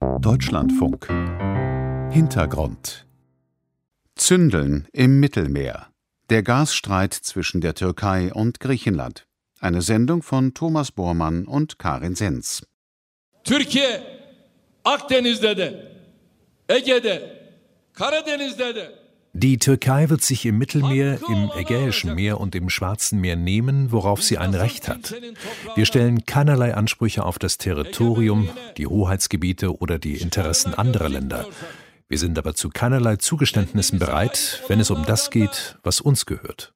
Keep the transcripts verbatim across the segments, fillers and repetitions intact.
Deutschlandfunk. Hintergrund. Zündeln im Mittelmeer. Der Gasstreit zwischen der Türkei und Griechenland. Eine Sendung von Thomas Bormann und Karin Senz. Türkiye, Akdeniz'de de, Ege'de, Karadeniz'de de. Die Türkei wird sich im Mittelmeer, im Ägäischen Meer und im Schwarzen Meer nehmen, worauf sie ein Recht hat. Wir stellen keinerlei Ansprüche auf das Territorium, die Hoheitsgebiete oder die Interessen anderer Länder. Wir sind aber zu keinerlei Zugeständnissen bereit, wenn es um das geht, was uns gehört.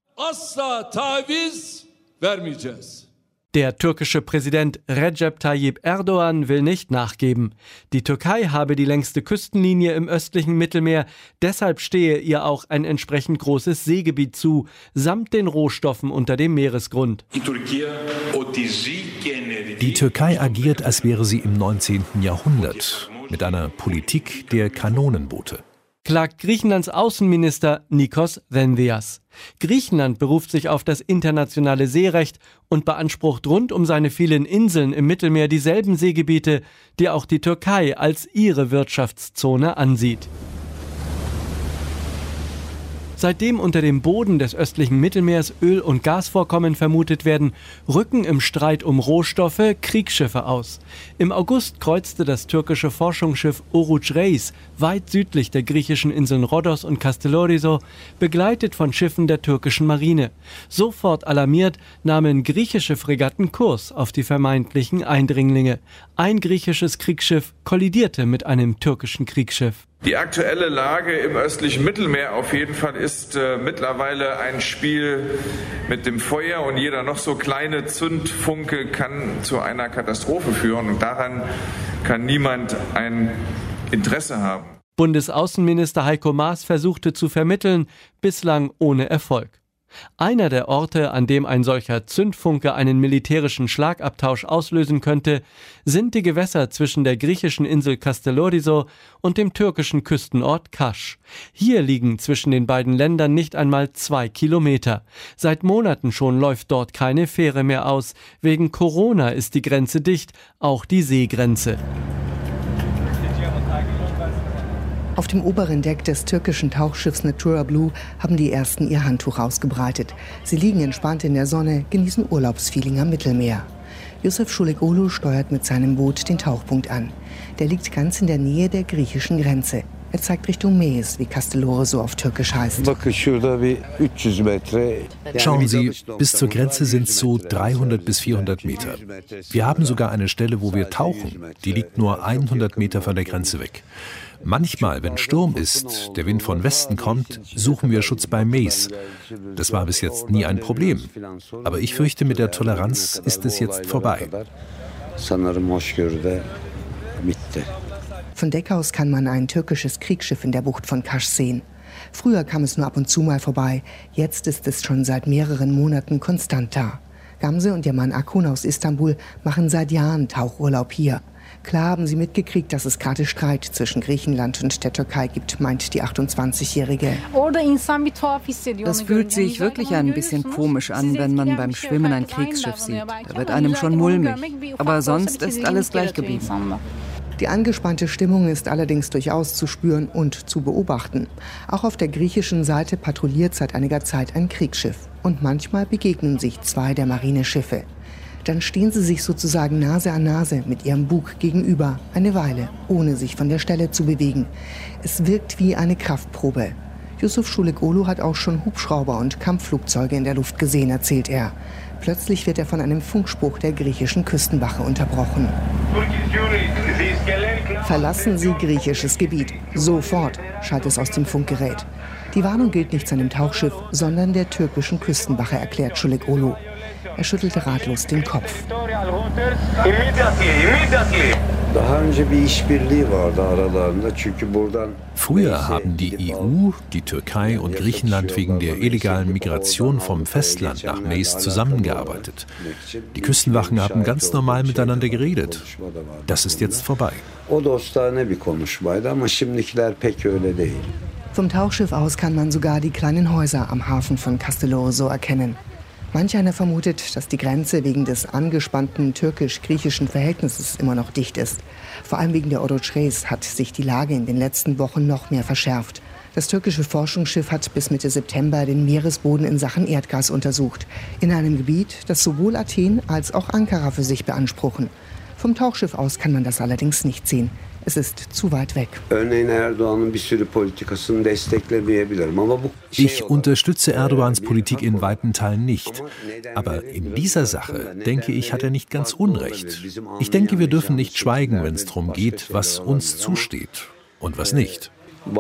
Der türkische Präsident Recep Tayyip Erdoğan will nicht nachgeben. Die Türkei habe die längste Küstenlinie im östlichen Mittelmeer, deshalb stehe ihr auch ein entsprechend großes Seegebiet zu, samt den Rohstoffen unter dem Meeresgrund. Die Türkei agiert, als wäre sie im neunzehnten Jahrhundert, mit einer Politik der Kanonenboote. Klagt Griechenlands Außenminister Nikos Dendias. Griechenland beruft sich auf das internationale Seerecht und beansprucht rund um seine vielen Inseln im Mittelmeer dieselben Seegebiete, die auch die Türkei als ihre Wirtschaftszone ansieht. Seitdem unter dem Boden des östlichen Mittelmeers Öl- und Gasvorkommen vermutet werden, rücken im Streit um Rohstoffe Kriegsschiffe aus. Im August kreuzte das türkische Forschungsschiff Oruç Reis weit südlich der griechischen Inseln Rhodos und Kastellorizo, begleitet von Schiffen der türkischen Marine. Sofort alarmiert, nahmen griechische Fregatten Kurs auf die vermeintlichen Eindringlinge. Ein griechisches Kriegsschiff kollidierte mit einem türkischen Kriegsschiff. Die aktuelle Lage im östlichen Mittelmeer auf jeden Fall ist äh, mittlerweile ein Spiel mit dem Feuer und jeder noch so kleine Zündfunke kann zu einer Katastrophe führen und daran kann niemand ein Interesse haben. Bundesaußenminister Heiko Maas versuchte zu vermitteln, bislang ohne Erfolg. Einer der Orte, an dem ein solcher Zündfunke einen militärischen Schlagabtausch auslösen könnte, sind die Gewässer zwischen der griechischen Insel Kastellorizo und dem türkischen Küstenort Kaş. Hier liegen zwischen den beiden Ländern nicht einmal zwei Kilometer. Seit Monaten schon läuft dort keine Fähre mehr aus. Wegen Corona ist die Grenze dicht, auch die Seegrenze. Auf dem oberen Deck des türkischen Tauchschiffs Natura Blue haben die Ersten ihr Handtuch ausgebreitet. Sie liegen entspannt in der Sonne, genießen Urlaubsfeeling am Mittelmeer. Yusuf Çulekoğlu steuert mit seinem Boot den Tauchpunkt an. Der liegt ganz in der Nähe der griechischen Grenze. Er zeigt Richtung Meis, wie Kastellorizo auf Türkisch heißt. Schauen Sie, bis zur Grenze sind es so dreihundert bis vierhundert Meter. Wir haben sogar eine Stelle, wo wir tauchen. Die liegt nur hundert Meter von der Grenze weg. Manchmal, wenn Sturm ist, der Wind von Westen kommt, suchen wir Schutz bei Meis. Das war bis jetzt nie ein Problem. Aber ich fürchte, mit der Toleranz ist es jetzt vorbei. Von Deck aus kann man ein türkisches Kriegsschiff in der Bucht von Kaş sehen. Früher kam es nur ab und zu mal vorbei. Jetzt ist es schon seit mehreren Monaten konstant da. Gamze und ihr Mann Akun aus Istanbul machen seit Jahren Tauchurlaub hier. Klar haben sie mitgekriegt, dass es gerade Streit zwischen Griechenland und der Türkei gibt, meint die achtundzwanzigjährige. Das fühlt sich wirklich ein bisschen komisch an, wenn man beim Schwimmen ein Kriegsschiff sieht. Da wird einem schon mulmig. Aber sonst ist alles gleich geblieben. Die angespannte Stimmung ist allerdings durchaus zu spüren und zu beobachten. Auch auf der griechischen Seite patrouilliert seit einiger Zeit ein Kriegsschiff. Und manchmal begegnen sich zwei der Marineschiffe. Dann stehen sie sich sozusagen Nase an Nase mit ihrem Bug gegenüber, eine Weile, ohne sich von der Stelle zu bewegen. Es wirkt wie eine Kraftprobe. Yusuf Çulekoğlu hat auch schon Hubschrauber und Kampfflugzeuge in der Luft gesehen, erzählt er. Plötzlich wird er von einem Funkspruch der griechischen Küstenwache unterbrochen. Verlassen Sie griechisches Gebiet. Sofort, schallt es aus dem Funkgerät. Die Warnung gilt nicht seinem Tauchschiff, sondern der türkischen Küstenwache, erklärt Çulekoğlu. Er schüttelte ratlos den Kopf. Früher haben die E U, die Türkei und Griechenland wegen der illegalen Migration vom Festland nach Meis zusammengearbeitet. Die Küstenwachen haben ganz normal miteinander geredet. Das ist jetzt vorbei. Vom Tauchschiff aus kann man sogar die kleinen Häuser am Hafen von Kastellorizo erkennen. Manch einer vermutet, dass die Grenze wegen des angespannten türkisch-griechischen Verhältnisses immer noch dicht ist. Vor allem wegen der Oroçres hat sich die Lage in den letzten Wochen noch mehr verschärft. Das türkische Forschungsschiff hat bis Mitte September den Meeresboden in Sachen Erdgas untersucht. In einem Gebiet, das sowohl Athen als auch Ankara für sich beanspruchen. Vom Tauchschiff aus kann man das allerdings nicht sehen. Es ist zu weit weg. Ich unterstütze Erdogans Politik in weiten Teilen nicht. Aber in dieser Sache, denke ich, hat er nicht ganz Unrecht. Ich denke, wir dürfen nicht schweigen, wenn es darum geht, was uns zusteht und was nicht.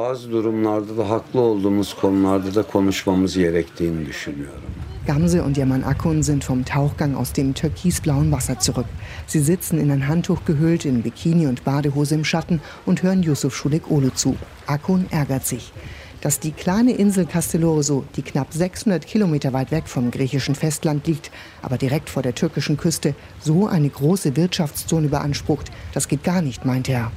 Gamze und Yaman Akun sind vom Tauchgang aus dem türkisblauen Wasser zurück. Sie sitzen in ein Handtuch gehüllt, in Bikini und Badehose im Schatten und hören Yusuf Schulik-Olu zu. Akun ärgert sich. Dass die kleine Insel Castellorso, die knapp sechshundert Kilometer weit weg vom griechischen Festland liegt, aber direkt vor der türkischen Küste, so eine große Wirtschaftszone beansprucht, das geht gar nicht, meint er.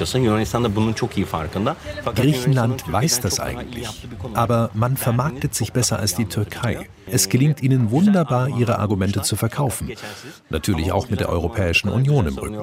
Griechenland weiß das eigentlich, aber man vermarktet sich besser als die Türkei. Es gelingt ihnen wunderbar, ihre Argumente zu verkaufen. Natürlich auch mit der Europäischen Union im Rücken.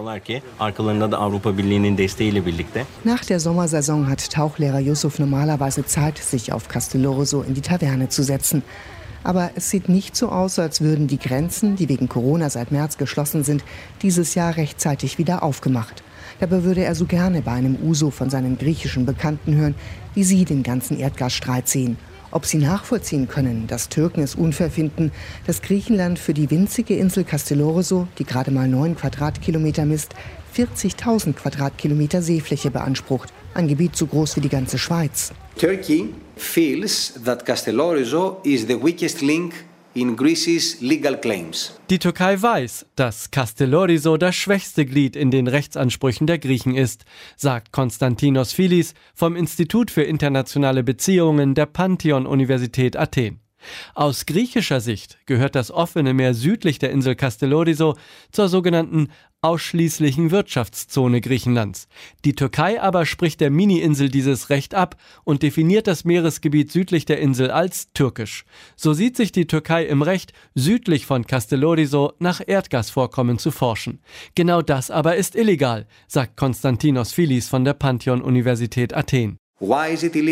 Nach der Sommersaison hat Tauchlehrer Yusuf normalerweise Zeit, sich auf Castellorso in die Taverne zu setzen. Aber es sieht nicht so aus, als würden die Grenzen, die wegen Corona seit März geschlossen sind, dieses Jahr rechtzeitig wieder aufgemacht. Dabei würde er so gerne bei einem Uso von seinen griechischen Bekannten hören, wie sie den ganzen Erdgasstreit sehen. Ob sie nachvollziehen können, dass Türken es unfair finden, dass Griechenland für die winzige Insel Castellorso, die gerade mal neun Quadratkilometer misst, vierzigtausend Quadratkilometer Seefläche beansprucht. Ein Gebiet so groß wie die ganze Schweiz. Turkey feels that Castellorso is the weakest link in Greece's legal claims. Die Türkei weiß, dass Castellorso das schwächste Glied in den Rechtsansprüchen der Griechen ist, sagt Konstantinos Filis vom Institut für internationale Beziehungen der Pantheon-Universität Athen. Aus griechischer Sicht gehört das offene Meer südlich der Insel Castellorso zur sogenannten ausschließlichen Wirtschaftszone Griechenlands. Die Türkei aber spricht der Mini-Insel dieses Recht ab und definiert das Meeresgebiet südlich der Insel als türkisch. So sieht sich die Türkei im Recht, südlich von Castellorso nach Erdgasvorkommen zu forschen. Genau das aber ist illegal, sagt Konstantinos Filis von der Pantheon-Universität Athen. Warum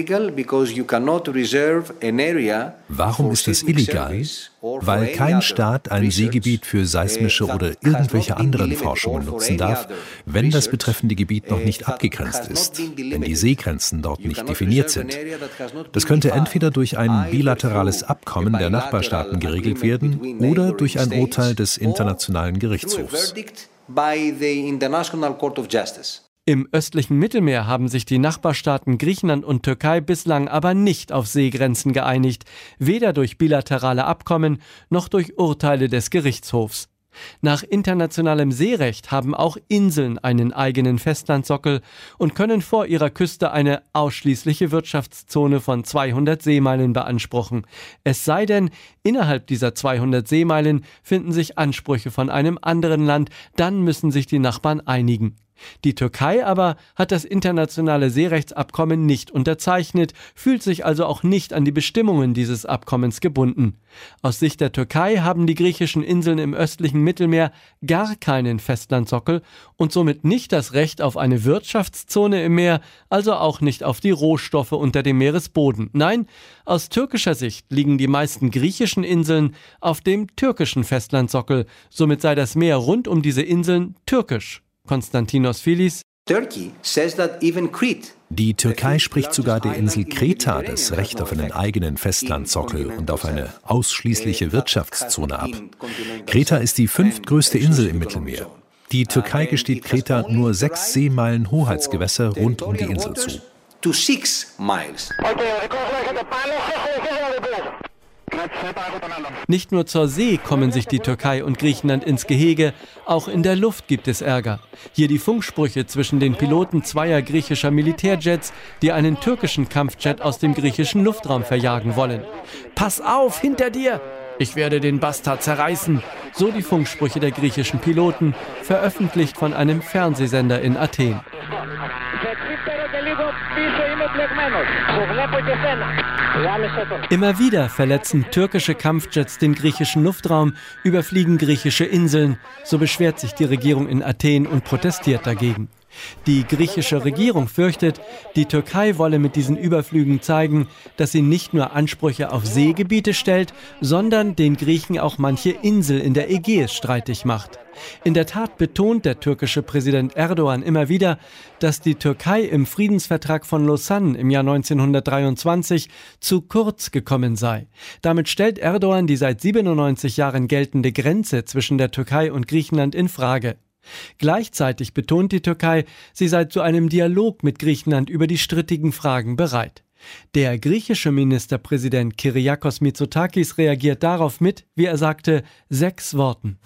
ist das illegal? Weil kein Staat ein Seegebiet für seismische oder irgendwelche anderen Forschungen nutzen darf, wenn das betreffende Gebiet noch nicht abgegrenzt ist, wenn die Seegrenzen dort nicht definiert sind. Das könnte entweder durch ein bilaterales Abkommen der Nachbarstaaten geregelt werden oder durch ein Urteil des Internationalen Gerichtshofs. Im östlichen Mittelmeer haben sich die Nachbarstaaten Griechenland und Türkei bislang aber nicht auf Seegrenzen geeinigt, weder durch bilaterale Abkommen noch durch Urteile des Gerichtshofs. Nach internationalem Seerecht haben auch Inseln einen eigenen Festlandsockel und können vor ihrer Küste eine ausschließliche Wirtschaftszone von zweihundert Seemeilen beanspruchen. Es sei denn, innerhalb dieser zweihundert Seemeilen finden sich Ansprüche von einem anderen Land, dann müssen sich die Nachbarn einigen. Die Türkei aber hat das internationale Seerechtsabkommen nicht unterzeichnet, fühlt sich also auch nicht an die Bestimmungen dieses Abkommens gebunden. Aus Sicht der Türkei haben die griechischen Inseln im östlichen Mittelmeer gar keinen Festlandsockel und somit nicht das Recht auf eine Wirtschaftszone im Meer, also auch nicht auf die Rohstoffe unter dem Meeresboden. Nein, aus türkischer Sicht liegen die meisten griechischen Inseln auf dem türkischen Festlandsockel, somit sei das Meer rund um diese Inseln türkisch. Konstantinos Filis. Die Türkei spricht sogar der Insel Kreta das Recht auf einen eigenen Festlandsockel und auf eine ausschließliche Wirtschaftszone ab. Kreta ist die fünftgrößte Insel im Mittelmeer. Die Türkei gesteht Kreta nur sechs Seemeilen Hoheitsgewässer rund um die Insel zu. Nicht nur zur See kommen sich die Türkei und Griechenland ins Gehege, auch in der Luft gibt es Ärger. Hier die Funksprüche zwischen den Piloten zweier griechischer Militärjets, die einen türkischen Kampfjet aus dem griechischen Luftraum verjagen wollen. Pass auf, hinter dir! Ich werde den Bastard zerreißen, so die Funksprüche der griechischen Piloten, veröffentlicht von einem Fernsehsender in Athen. Immer wieder verletzen türkische Kampfjets den griechischen Luftraum, überfliegen griechische Inseln. So beschwert sich die Regierung in Athen und protestiert dagegen. Die griechische Regierung fürchtet, die Türkei wolle mit diesen Überflügen zeigen, dass sie nicht nur Ansprüche auf Seegebiete stellt, sondern den Griechen auch manche Insel in der Ägäis streitig macht. In der Tat betont der türkische Präsident Erdogan immer wieder, dass die Türkei im Friedensvertrag von Lausanne im Jahr neunzehnhundertdreiundzwanzig zu kurz gekommen sei. Damit stellt Erdogan die seit siebenundneunzig Jahren geltende Grenze zwischen der Türkei und Griechenland in Frage. Gleichzeitig betont die Türkei, sie sei zu einem Dialog mit Griechenland über die strittigen Fragen bereit. Der griechische Ministerpräsident Kyriakos Mitsotakis reagiert darauf mit, wie er sagte, sechs Worten.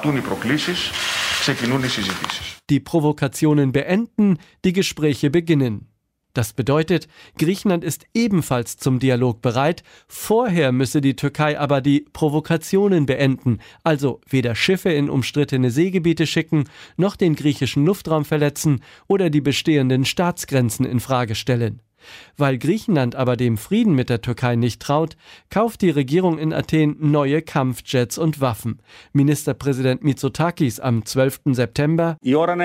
Die Provokationen beenden, die Gespräche beginnen. Das bedeutet, Griechenland ist ebenfalls zum Dialog bereit. Vorher müsse die Türkei aber die Provokationen beenden, also weder Schiffe in umstrittene Seegebiete schicken, noch den griechischen Luftraum verletzen oder die bestehenden Staatsgrenzen in Frage stellen. Weil Griechenland aber dem Frieden mit der Türkei nicht traut, kauft die Regierung in Athen neue Kampfjets und Waffen. Ministerpräsident Mitsotakis am zwölften September: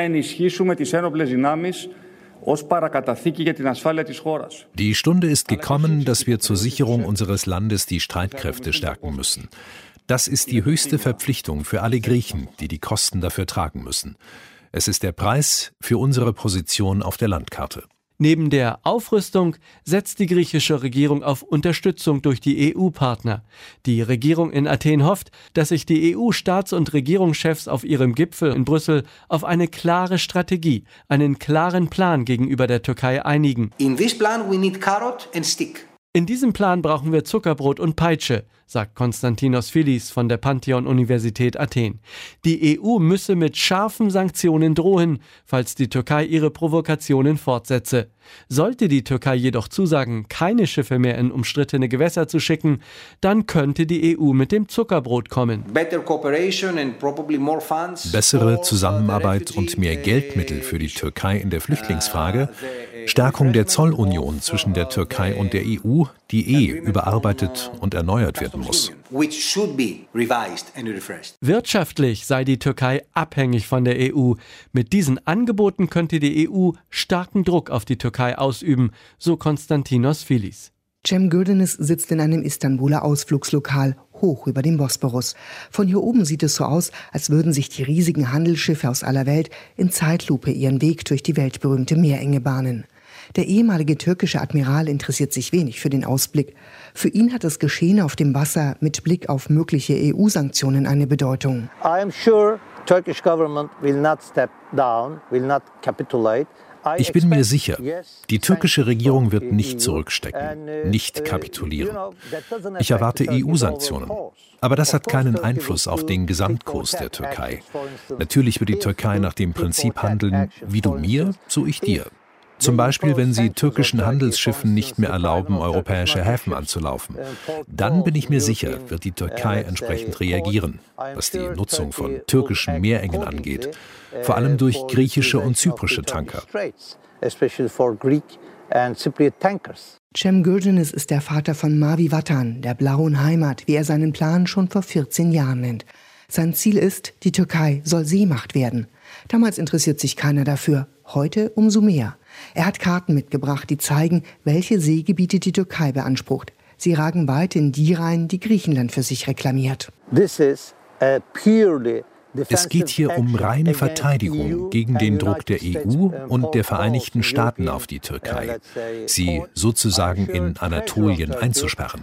Die Stunde ist gekommen, dass wir zur Sicherung unseres Landes die Streitkräfte stärken müssen. Das ist die höchste Verpflichtung für alle Griechen, die die Kosten dafür tragen müssen. Es ist der Preis für unsere Position auf der Landkarte. Neben der Aufrüstung setzt die griechische Regierung auf Unterstützung durch die E U-Partner. Die Regierung in Athen hofft, dass sich die E U-Staats- und Regierungschefs auf ihrem Gipfel in Brüssel auf eine klare Strategie, einen klaren Plan gegenüber der Türkei einigen. In this plan we need carrot and stick. In diesem Plan brauchen wir Zuckerbrot und Peitsche, sagt Konstantinos Philis von der Pantheon-Universität Athen. Die E U müsse mit scharfen Sanktionen drohen, falls die Türkei ihre Provokationen fortsetze. Sollte die Türkei jedoch zusagen, keine Schiffe mehr in umstrittene Gewässer zu schicken, dann könnte die E U mit dem Zuckerbrot kommen. Bessere Zusammenarbeit und mehr Geldmittel für die Türkei in der Flüchtlingsfrage, Stärkung der Zollunion zwischen der Türkei und der E U, die eh überarbeitet und erneuert werden muss. Wirtschaftlich sei die Türkei abhängig von der E U. Mit diesen Angeboten könnte die E U starken Druck auf die Türkei ausüben, so Konstantinos Philis. Cem Gürdenis sitzt in einem Istanbuler Ausflugslokal, hoch über dem Bosporus. Von hier oben sieht es so aus, als würden sich die riesigen Handelsschiffe aus aller Welt in Zeitlupe ihren Weg durch die weltberühmte Meerenge bahnen. Der ehemalige türkische Admiral interessiert sich wenig für den Ausblick. Für ihn hat das Geschehen auf dem Wasser mit Blick auf mögliche E U-Sanktionen eine Bedeutung. I am sure Turkish government will not step down, will not capitulate. Ich bin mir sicher, die türkische Regierung wird nicht zurückstecken, nicht kapitulieren. Ich erwarte E U-Sanktionen. Aber das hat keinen Einfluss auf den Gesamtkurs der Türkei. Natürlich wird die Türkei nach dem Prinzip handeln, wie du mir, so ich dir. Zum Beispiel, wenn sie türkischen Handelsschiffen nicht mehr erlauben, europäische Häfen anzulaufen. Dann bin ich mir sicher, wird die Türkei entsprechend reagieren, was die Nutzung von türkischen Meerengen angeht, vor allem durch griechische und zyprische Tanker. Cem Gürdenis ist der Vater von Mavi Vatan, der blauen Heimat, wie er seinen Plan schon vor vierzehn Jahren nennt. Sein Ziel ist, die Türkei soll Seemacht werden. Damals interessiert sich keiner dafür, heute umso mehr. Er hat Karten mitgebracht, die zeigen, welche Seegebiete die Türkei beansprucht. Sie ragen weit in die rein, die Griechenland für sich reklamiert. Es geht hier um reine Verteidigung gegen den Druck der E U und der Vereinigten Staaten auf die Türkei, sie sozusagen in Anatolien einzusperren.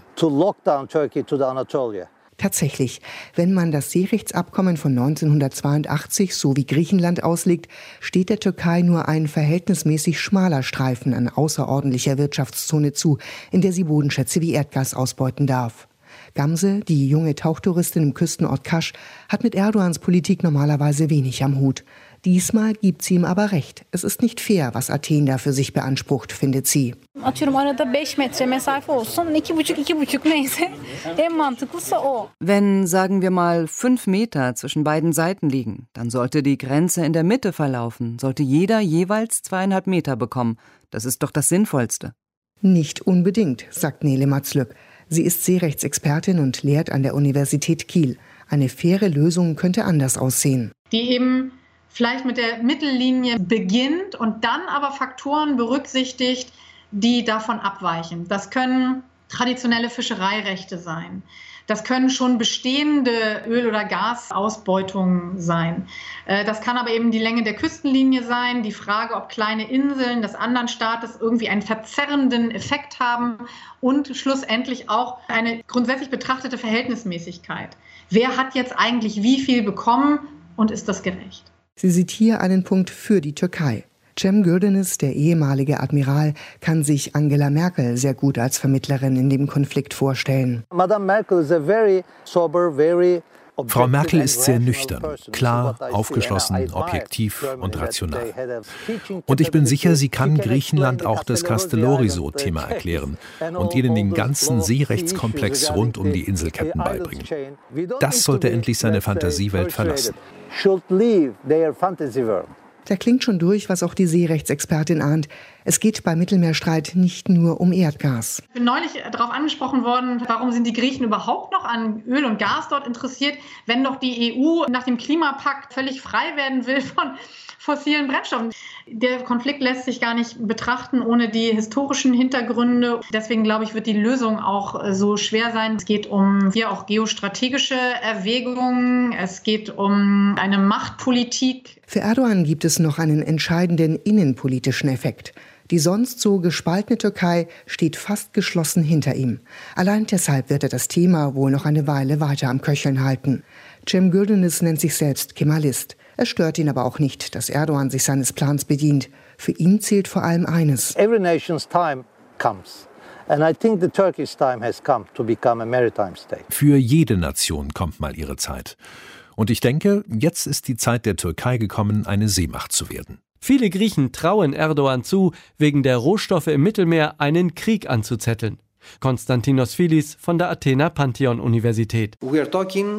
Tatsächlich, wenn man das Seerechtsabkommen von neunzehnhundertzweiundachtzig so wie Griechenland auslegt, steht der Türkei nur ein verhältnismäßig schmaler Streifen an außerordentlicher Wirtschaftszone zu, in der sie Bodenschätze wie Erdgas ausbeuten darf. Gamze, die junge Tauchtouristin im Küstenort Kasch, hat mit Erdogans Politik normalerweise wenig am Hut. Diesmal gibt sie ihm aber recht. Es ist nicht fair, was Athen da für sich beansprucht, findet sie. Wenn, sagen wir mal, fünf Meter zwischen beiden Seiten liegen, dann sollte die Grenze in der Mitte verlaufen, sollte jeder jeweils zweieinhalb Meter bekommen. Das ist doch das Sinnvollste. Nicht unbedingt, sagt Nele Matzlück. Sie ist Seerechtsexpertin und lehrt an der Universität Kiel. Eine faire Lösung könnte anders aussehen. Die eben vielleicht mit der Mittellinie beginnt und dann aber Faktoren berücksichtigt, die davon abweichen. Das können traditionelle Fischereirechte sein. Das können schon bestehende Öl- oder Gasausbeutungen sein. Das kann aber eben die Länge der Küstenlinie sein, die Frage, ob kleine Inseln des anderen Staates irgendwie einen verzerrenden Effekt haben und schlussendlich auch eine grundsätzlich betrachtete Verhältnismäßigkeit. Wer hat jetzt eigentlich wie viel bekommen und ist das gerecht? Sie sieht hier einen Punkt für die Türkei. Cem Gürdeniz, der ehemalige Admiral, kann sich Angela Merkel sehr gut als Vermittlerin in dem Konflikt vorstellen. Frau Merkel ist sehr nüchtern, klar, aufgeschlossen, objektiv und rational. Und ich bin sicher, sie kann Griechenland auch das Castellorizo-Thema erklären und ihnen den ganzen Seerechtskomplex rund um die Inselketten beibringen. Das sollte endlich seine Fantasiewelt verlassen. Da klingt schon durch, was auch die Seerechtsexpertin ahnt. Es geht beim Mittelmeerstreit nicht nur um Erdgas. Ich bin neulich darauf angesprochen worden, warum sind die Griechen überhaupt noch an Öl und Gas dort interessiert, wenn doch die E U nach dem Klimapakt völlig frei werden will von fossilen Brennstoffen. Der Konflikt lässt sich gar nicht betrachten ohne die historischen Hintergründe. Deswegen glaube ich, wird die Lösung auch so schwer sein. Es geht um hier auch geostrategische Erwägungen. Es geht um eine Machtpolitik. Für Erdogan gibt es noch einen entscheidenden innenpolitischen Effekt. Die sonst so gespaltene Türkei steht fast geschlossen hinter ihm. Allein deshalb wird er das Thema wohl noch eine Weile weiter am Köcheln halten. Cem Gürdeniz nennt sich selbst Kemalist. Es stört ihn aber auch nicht, dass Erdogan sich seines Plans bedient. Für ihn zählt vor allem eines. Every nation's time comes. And I think the Turkish time has come to become a maritime state. Für jede Nation kommt mal ihre Zeit. Und ich denke, jetzt ist die Zeit der Türkei gekommen, eine Seemacht zu werden. Viele Griechen trauen Erdogan zu, wegen der Rohstoffe im Mittelmeer einen Krieg anzuzetteln. Konstantinos Filis von der Athener Pantheon-Universität. Wir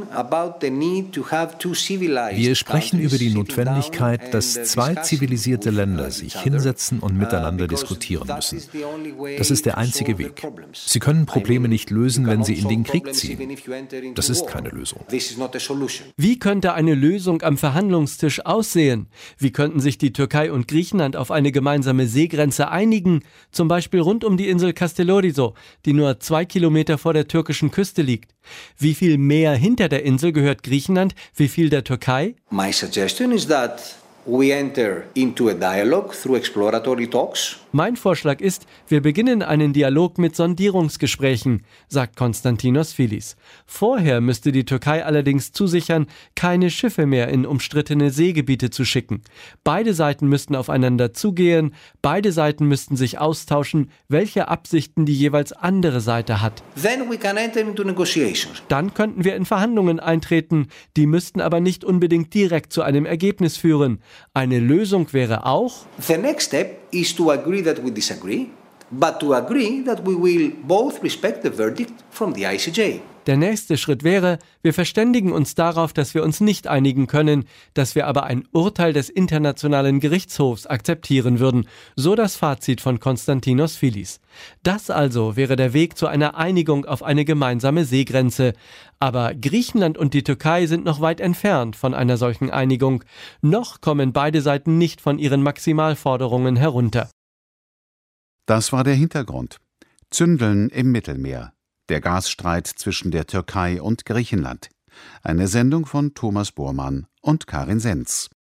sprechen über die Notwendigkeit, dass zwei zivilisierte Länder sich hinsetzen und miteinander diskutieren müssen. Das ist der einzige Weg. Sie können Probleme nicht lösen, wenn sie in den Krieg ziehen. Das ist keine Lösung. Wie könnte eine Lösung am Verhandlungstisch aussehen? Wie könnten sich die Türkei und Griechenland auf eine gemeinsame Seegrenze einigen? Zum Beispiel rund um die Insel Castellorizo, die nur zwei Kilometer vor der türkischen Küste liegt. Wie viel Meer hinter der Insel gehört Griechenland, wie viel der Türkei? My suggestion is that we enter into a dialogue through exploratory talks. Mein Vorschlag ist, wir beginnen einen Dialog mit Sondierungsgesprächen, sagt Konstantinos Filis. Vorher müsste die Türkei allerdings zusichern, keine Schiffe mehr in umstrittene Seegebiete zu schicken. Beide Seiten müssten aufeinander zugehen, beide Seiten müssten sich austauschen, welche Absichten die jeweils andere Seite hat. Then we can enter into negotiations. Dann könnten wir in Verhandlungen eintreten, die müssten aber nicht unbedingt direkt zu einem Ergebnis führen. Eine Lösung wäre auch: The next step is to agree that we disagree, but to agree that we will both respect the verdict from the I C J. Der nächste Schritt wäre, wir verständigen uns darauf, dass wir uns nicht einigen können, dass wir aber ein Urteil des Internationalen Gerichtshofs akzeptieren würden, so das Fazit von Konstantinos Filis. Das also wäre der Weg zu einer Einigung auf eine gemeinsame Seegrenze. Aber Griechenland und die Türkei sind noch weit entfernt von einer solchen Einigung. Noch kommen beide Seiten nicht von ihren Maximalforderungen herunter. Das war der Hintergrund. Zündeln im Mittelmeer. Der Gasstreit zwischen der Türkei und Griechenland. Eine Sendung von Thomas Bormann und Karin Senz.